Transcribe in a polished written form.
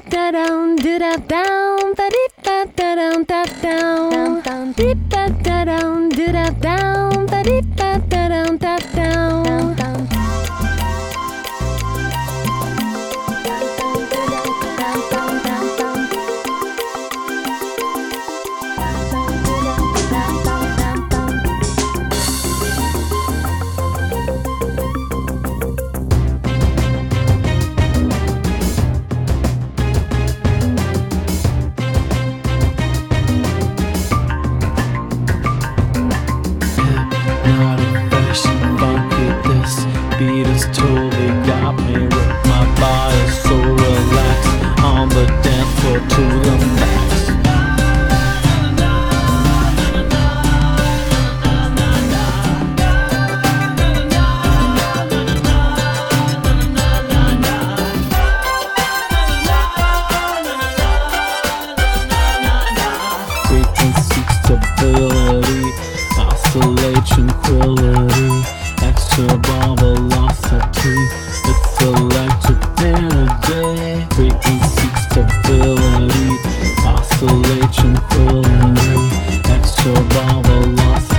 da down, do da down, ba dee ba da down, da down, dee ba da down, do da down, ba dee ba da down, da down. Beat has totally got me with my body so relaxed on the dance floor to the max. Frequency, stability, oscillate tranquility, extra ball velocity, it's electric energy. Frequency, stability, oscillate tranquility, extra ball velocity.